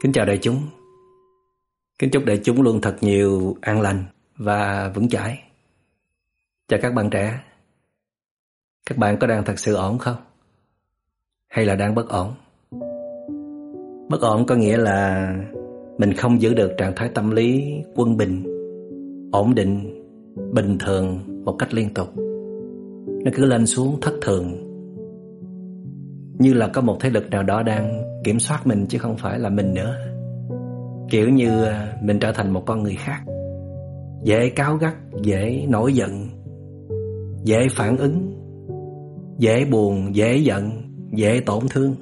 Kính chào đại chúng. Kính chúc đại chúng luôn thật nhiều an lành và vững chãi. Chào các bạn trẻ. Các bạn có đang thật sự ổn không? Hay là đang bất ổn? Bất ổn có nghĩa là mình không giữ được trạng thái tâm lý quân bình, ổn định, bình thường một cách liên tục. Nó cứ lên xuống thất thường, như là có một thế lực nào đó đang kiểm soát mình chứ không phải là mình nữa. Kiểu như mình trở thành một con người khác, dễ cáu gắt, dễ nổi giận, dễ phản ứng, dễ buồn, dễ giận, dễ tổn thương.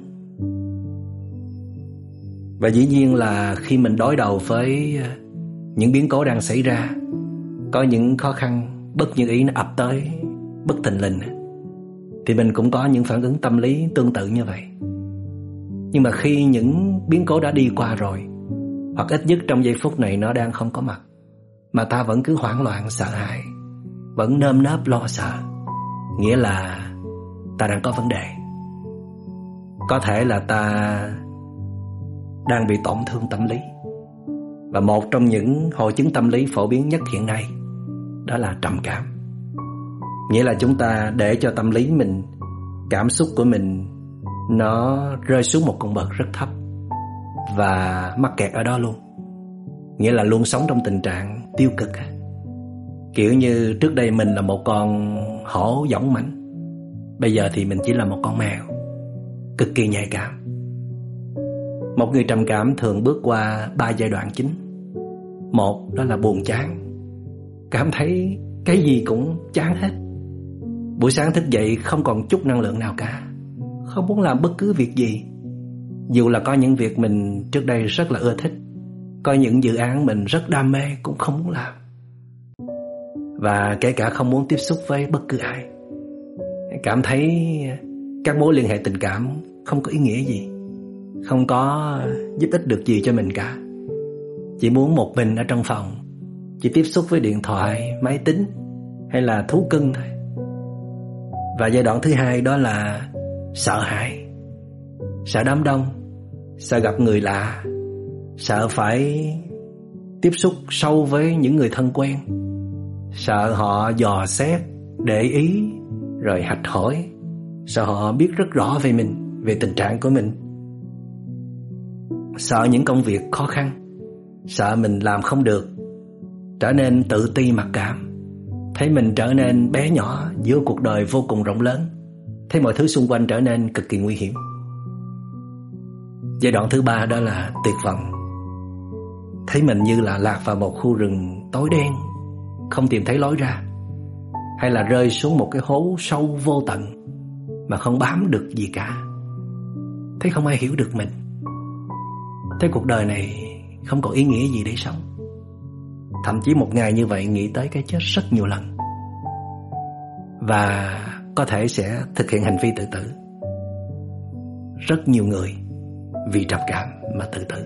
Và dĩ nhiên là khi mình đối đầu với những biến cố đang xảy ra, có những khó khăn bất như ý nó ập tới bất thình lình, thì mình cũng có những phản ứng tâm lý tương tự như vậy. Nhưng mà khi những biến cố đã đi qua rồi, hoặc ít nhất trong giây phút này nó đang không có mặt, mà ta vẫn cứ hoảng loạn sợ hãi, vẫn nơm nớp lo sợ, nghĩa là ta đang có vấn đề. Có thể là ta đang bị tổn thương tâm lý. Và một trong những hội chứng tâm lý phổ biến nhất hiện nay đó là trầm cảm. Nghĩa là chúng ta để cho tâm lý mình, cảm xúc của mình nó rơi xuống một cung bậc rất thấp và mắc kẹt ở đó luôn. Nghĩa là luôn sống trong tình trạng tiêu cực. Kiểu như trước đây mình là một con hổ dõng mãnh, bây giờ thì mình chỉ là một con mèo, cực kỳ nhạy cảm. Một người trầm cảm thường bước qua 3 giai đoạn chính. Một, đó là buồn chán, cảm thấy cái gì cũng chán hết. Buổi sáng thức dậy không còn chút năng lượng nào cả, không muốn làm bất cứ việc gì. Dù là có những việc mình trước đây rất là ưa thích, có những dự án mình rất đam mê cũng không muốn làm. Và kể cả không muốn tiếp xúc với bất cứ ai. Cảm thấy các mối liên hệ tình cảm không có ý nghĩa gì, không có giúp ích được gì cho mình cả. Chỉ muốn một mình ở trong phòng, chỉ tiếp xúc với điện thoại, máy tính hay là thú cưng thôi. Và giai đoạn thứ hai đó là sợ hãi. Sợ đám đông, sợ gặp người lạ, sợ phải tiếp xúc sâu với những người thân quen, sợ họ dò xét, để ý, rồi hạch hỏi, sợ họ biết rất rõ về mình, về tình trạng của mình. Sợ những công việc khó khăn, sợ mình làm không được, trở nên tự ti mặc cảm, thấy mình trở nên bé nhỏ giữa cuộc đời vô cùng rộng lớn, thấy mọi thứ xung quanh trở nên cực kỳ nguy hiểm. Giai đoạn thứ ba đó là tuyệt vọng. Thấy mình như là lạc vào một khu rừng tối đen, không tìm thấy lối ra, hay là rơi xuống một cái hố sâu vô tận mà không bám được gì cả. Thấy không ai hiểu được mình, thấy cuộc đời này không có ý nghĩa gì để sống. Thậm chí một ngày như vậy nghĩ tới cái chết rất nhiều lần, và có thể sẽ thực hiện hành vi tự tử. Rất nhiều người vì trầm cảm mà tự tử.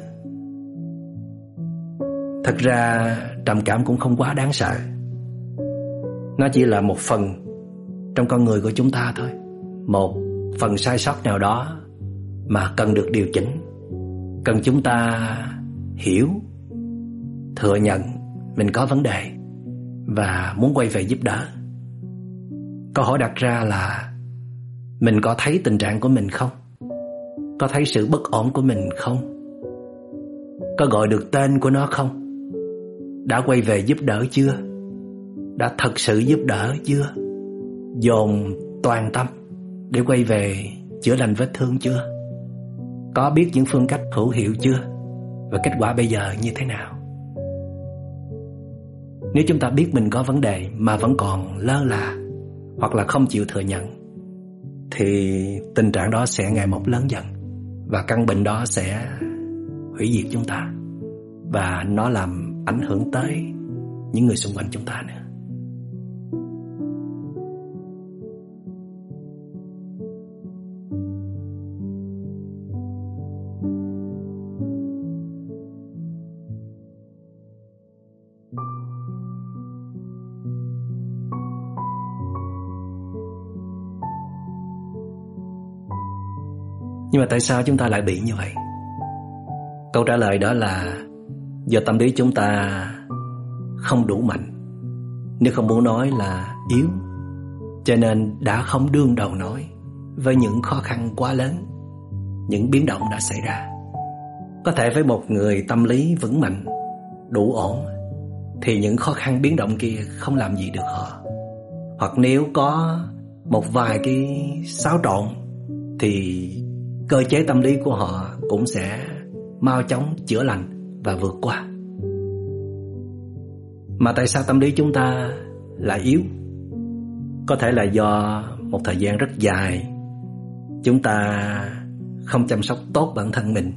Thật ra trầm cảm cũng không quá đáng sợ. Nó chỉ là một phần trong con người của chúng ta thôi, một phần sai sót nào đó mà cần được điều chỉnh, cần chúng ta hiểu, thừa nhận mình có vấn đề và muốn quay về giúp đỡ. Câu hỏi đặt ra là mình có thấy tình trạng của mình không? Có thấy sự bất ổn của mình không? Có gọi được tên của nó không? Đã quay về giúp đỡ chưa? Đã thật sự giúp đỡ chưa? Dồn toàn tâm để quay về chữa lành vết thương chưa? Có biết những phương cách hữu hiệu chưa? Và kết quả bây giờ như thế nào? Nếu chúng ta biết mình có vấn đề mà vẫn còn lơ là hoặc là không chịu thừa nhận, thì tình trạng đó sẽ ngày một lớn dần, và căn bệnh đó sẽ hủy diệt chúng ta, và nó làm ảnh hưởng tới những người xung quanh chúng ta nữa. Nhưng mà tại sao chúng ta lại bị như vậy? Câu trả lời đó là do tâm lý chúng ta không đủ mạnh, nếu không muốn nói là yếu, cho nên đã không đương đầu nổi với những khó khăn quá lớn, những biến động đã xảy ra. Có thể với một người tâm lý vững mạnh, đủ ổn, thì những khó khăn biến động kia không làm gì được họ. Hoặc nếu có một vài cái xáo trộn thì cơ chế tâm lý của họ cũng sẽ mau chóng chữa lành và vượt qua. Mà tại sao tâm lý chúng ta lại yếu? Có thể là do một thời gian rất dài chúng ta không chăm sóc tốt bản thân mình,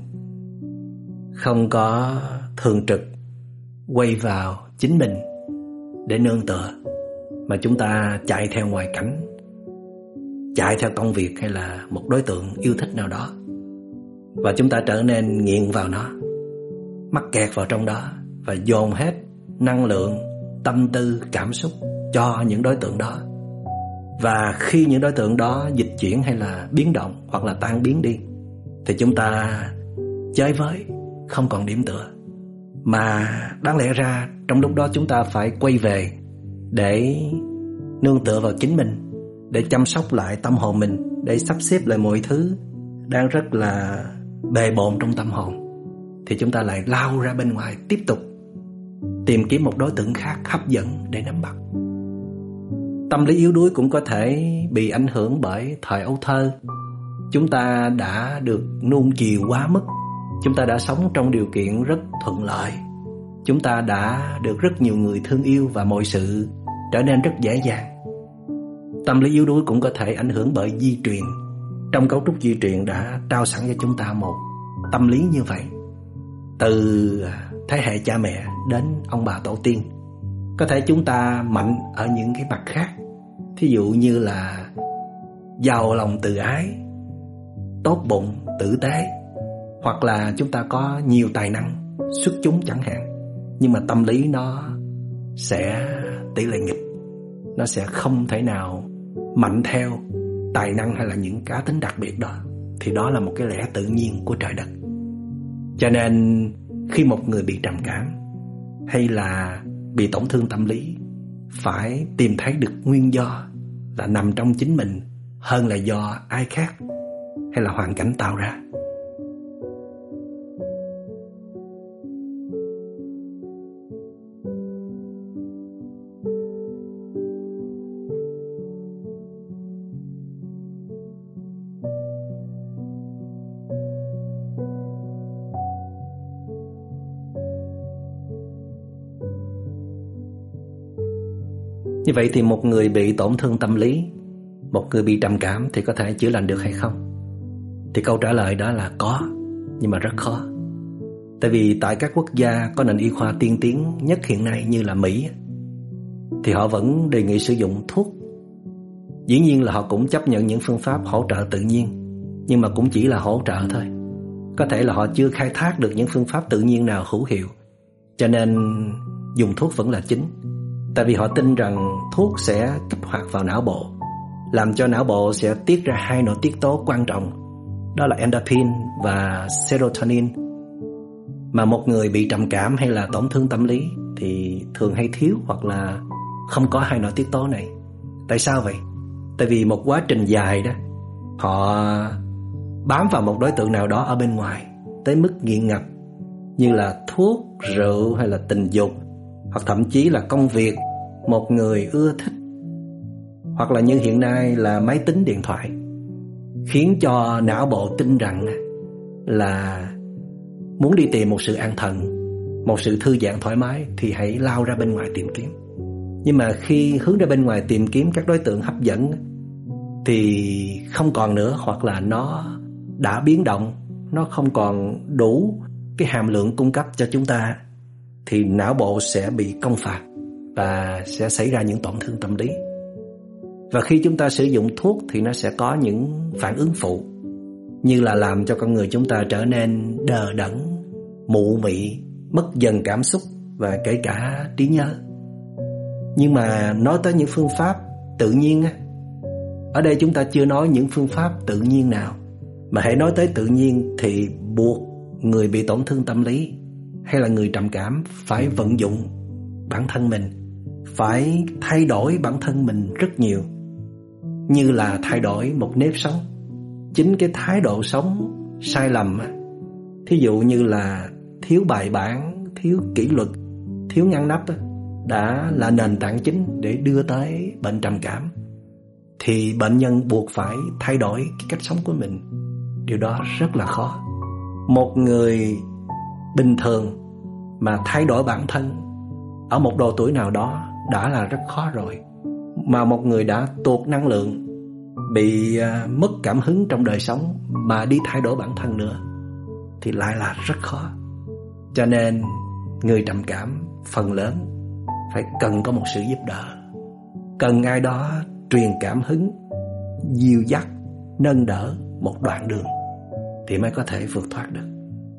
không có thường trực quay vào chính mình để nương tựa, mà chúng ta chạy theo ngoại cảnh, chạy theo công việc hay là một đối tượng yêu thích nào đó, và chúng ta trở nên nghiện vào nó, mắc kẹt vào trong đó và dồn hết năng lượng, tâm tư, cảm xúc cho những đối tượng đó. Và khi những đối tượng đó dịch chuyển hay là biến động hoặc là tan biến đi, thì chúng ta chơi với, không còn điểm tựa. Mà đáng lẽ ra trong lúc đó chúng ta phải quay về để nương tựa vào chính mình, để chăm sóc lại tâm hồn mình, để sắp xếp lại mọi thứ đang rất là bề bộn trong tâm hồn, thì chúng ta lại lao ra bên ngoài tiếp tục tìm kiếm một đối tượng khác hấp dẫn để nắm bắt. Tâm lý yếu đuối cũng có thể bị ảnh hưởng bởi thời ấu thơ. Chúng ta đã được nuông chiều quá mức, chúng ta đã sống trong điều kiện rất thuận lợi, chúng ta đã được rất nhiều người thương yêu và mọi sự trở nên rất dễ dàng. Tâm lý yếu đuối cũng có thể ảnh hưởng bởi di truyền. Trong cấu trúc di truyền đã trao sẵn cho chúng ta một tâm lý như vậy, từ thế hệ cha mẹ đến ông bà tổ tiên. Có thể chúng ta mạnh ở những cái mặt khác, thí dụ như là giàu lòng từ ái, tốt bụng, tử tế, hoặc là chúng ta có nhiều tài năng, xuất chúng chẳng hạn. Nhưng mà tâm lý nó sẽ tỷ lệ nghịch, nó sẽ không thể nào mạnh theo tài năng hay là những cá tính đặc biệt đó. Thì đó là một cái lẽ tự nhiên của trời đất. Cho nên khi một người bị trầm cảm hay là bị tổn thương tâm lý, phải tìm thấy được nguyên do là nằm trong chính mình hơn là do ai khác hay là hoàn cảnh tạo ra. Như vậy thì một người bị tổn thương tâm lý, một người bị trầm cảm thì có thể chữa lành được hay không? Thì câu trả lời đó là có, nhưng mà rất khó. Tại vì tại các quốc gia có nền y khoa tiên tiến nhất hiện nay như là Mỹ, thì họ vẫn đề nghị sử dụng thuốc. Dĩ nhiên là họ cũng chấp nhận những phương pháp hỗ trợ tự nhiên, nhưng mà cũng chỉ là hỗ trợ thôi. Có thể là họ chưa khai thác được những phương pháp tự nhiên nào hữu hiệu, cho nên dùng thuốc vẫn là chính. Tại vì họ tin rằng thuốc sẽ kích hoạt vào não bộ, làm cho não bộ sẽ tiết ra hai nội tiết tố quan trọng, đó là endorphin và serotonin. Mà một người bị trầm cảm hay là tổn thương tâm lý thì thường hay thiếu hoặc là không có hai nội tiết tố này. Tại sao vậy? Tại vì một quá trình dài đó, họ bám vào một đối tượng nào đó ở bên ngoài tới mức nghiện ngập, như là thuốc, rượu hay là tình dục, hoặc thậm chí là công việc, một người ưa thích, hoặc là như hiện nay là máy tính, điện thoại, khiến cho não bộ tin rằng là muốn đi tìm một sự an thần, một sự thư giãn thoải mái thì hãy lao ra bên ngoài tìm kiếm. Nhưng mà khi hướng ra bên ngoài tìm kiếm các đối tượng hấp dẫn thì không còn nữa, hoặc là nó đã biến động, nó không còn đủ cái hàm lượng cung cấp cho chúng ta, thì não bộ sẽ bị công phạt và sẽ xảy ra những tổn thương tâm lý. Và khi chúng ta sử dụng thuốc thì nó sẽ có những phản ứng phụ, như là làm cho con người chúng ta trở nên đờ đẫn, mụ mị, mất dần cảm xúc và kể cả trí nhớ. Nhưng mà nói tới những phương pháp tự nhiên á, ở đây chúng ta chưa nói những phương pháp tự nhiên nào, mà hãy nói tới tự nhiên thì buộc người bị tổn thương tâm lý hay là người trầm cảm phải vận dụng bản thân mình, phải thay đổi bản thân mình rất nhiều, như là thay đổi một nếp sống. Chính cái thái độ sống sai lầm, thí dụ như là thiếu bài bản, thiếu kỷ luật, thiếu ngăn nắp, đã là nền tảng chính để đưa tới bệnh trầm cảm. Thì bệnh nhân buộc phải thay đổi cái cách sống của mình. Điều đó rất là khó. Một người bình thường mà thay đổi bản thân ở một độ tuổi nào đó đã là rất khó rồi. Mà một người đã tuột năng lượng, bị mất cảm hứng trong đời sống mà đi thay đổi bản thân nữa thì lại là rất khó. Cho nên người trầm cảm phần lớn phải cần có một sự giúp đỡ, cần ai đó truyền cảm hứng, dìu dắt, nâng đỡ một đoạn đường thì mới có thể vượt thoát được.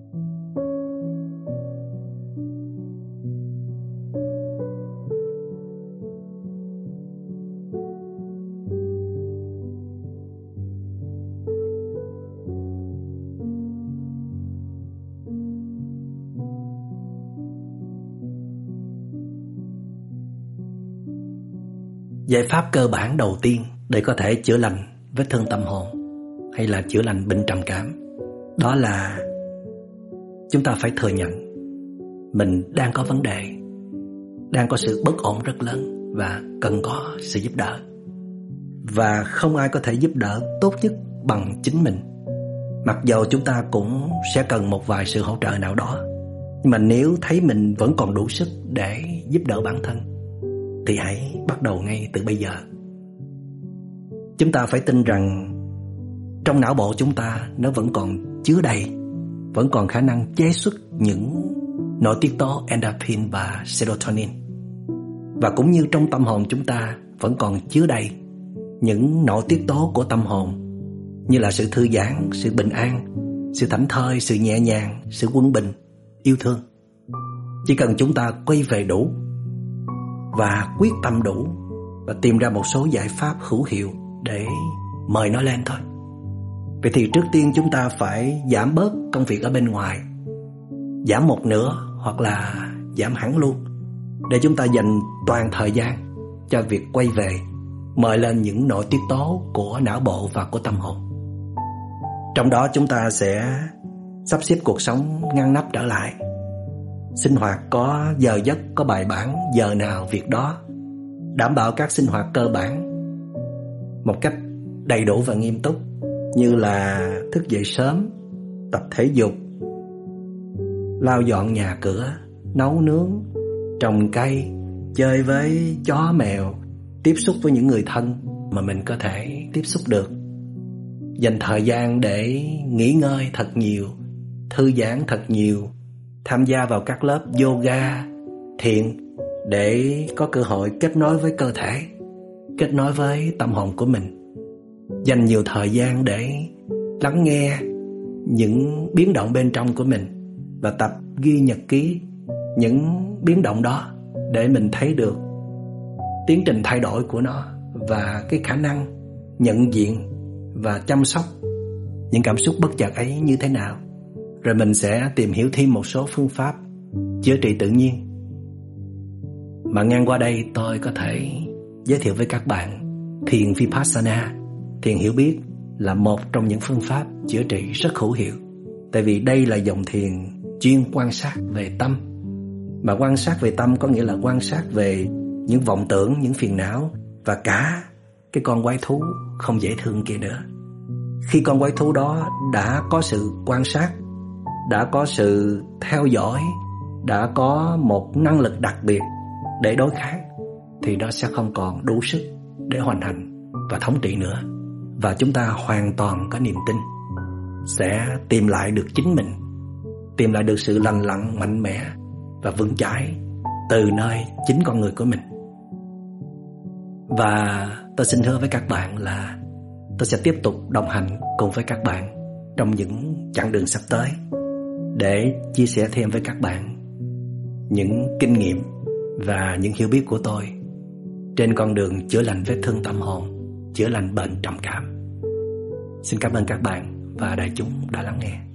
Giải pháp cơ bản đầu tiên để có thể chữa lành vết thương tâm hồn hay là chữa lành bệnh trầm cảm, đó là chúng ta phải thừa nhận mình đang có vấn đề, đang có sự bất ổn rất lớn và cần có sự giúp đỡ. Và không ai có thể giúp đỡ tốt nhất bằng chính mình. Mặc dầu chúng ta cũng sẽ cần một vài sự hỗ trợ nào đó, nhưng mà nếu thấy mình vẫn còn đủ sức để giúp đỡ bản thân thì hãy bắt đầu ngay từ bây giờ. Chúng ta phải tin rằng trong não bộ chúng ta nó vẫn còn chứa đầy, vẫn còn khả năng chế xuất những nội tiết tố endorphin và serotonin. Và cũng như trong tâm hồn chúng ta vẫn còn chứa đầy những nội tiết tố của tâm hồn, như là sự thư giãn, sự bình an, sự thảnh thơi, sự nhẹ nhàng, sự quân bình, yêu thương. Chỉ cần chúng ta quay về đủ và quyết tâm đủ và tìm ra một số giải pháp hữu hiệu để mời nó lên thôi. Vậy thì trước tiên chúng ta phải giảm bớt công việc ở bên ngoài, giảm một nửa hoặc là giảm hẳn luôn, để chúng ta dành toàn thời gian cho việc quay về mời lên những nội tiết tố của não bộ và của tâm hồn. Trong đó chúng ta sẽ sắp xếp cuộc sống ngăn nắp trở lại, sinh hoạt có giờ giấc, có bài bản, giờ nào việc đó, đảm bảo các sinh hoạt cơ bản một cách đầy đủ và nghiêm túc, như là thức dậy sớm, tập thể dục, lau dọn nhà cửa, nấu nướng, trồng cây, chơi với chó mèo, tiếp xúc với những người thân mà mình có thể tiếp xúc được, dành thời gian để nghỉ ngơi thật nhiều, thư giãn thật nhiều, tham gia vào các lớp yoga, thiền để có cơ hội kết nối với cơ thể, kết nối với tâm hồn của mình. Dành nhiều thời gian để lắng nghe những biến động bên trong của mình và tập ghi nhật ký những biến động đó để mình thấy được tiến trình thay đổi của nó và cái khả năng nhận diện và chăm sóc những cảm xúc bất chợt ấy như thế nào. Rồi mình sẽ tìm hiểu thêm một số phương pháp chữa trị tự nhiên. Mà ngang qua đây tôi có thể giới thiệu với các bạn thiền Vipassana, thiền hiểu biết, là một trong những phương pháp chữa trị rất hữu hiệu. Tại vì đây là dòng thiền chuyên quan sát về tâm. Mà quan sát về tâm có nghĩa là quan sát về những vọng tưởng, những phiền não và cả cái con quái thú không dễ thương kia nữa. Khi con quái thú đó đã có sự quan sát, đã có sự theo dõi, đã có một năng lực đặc biệt để đối kháng, thì nó sẽ không còn đủ sức để hoành hành và thống trị nữa. Và chúng ta hoàn toàn có niềm tin sẽ tìm lại được chính mình, tìm lại được sự lành lặn, mạnh mẽ và vững chãi từ nơi chính con người của mình. Và tôi xin hứa với các bạn là tôi sẽ tiếp tục đồng hành cùng với các bạn trong những chặng đường sắp tới, để chia sẻ thêm với các bạn những kinh nghiệm và những hiểu biết của tôi trên con đường chữa lành vết thương tâm hồn, chữa lành bệnh trầm cảm. Xin cảm ơn các bạn và đại chúng đã lắng nghe.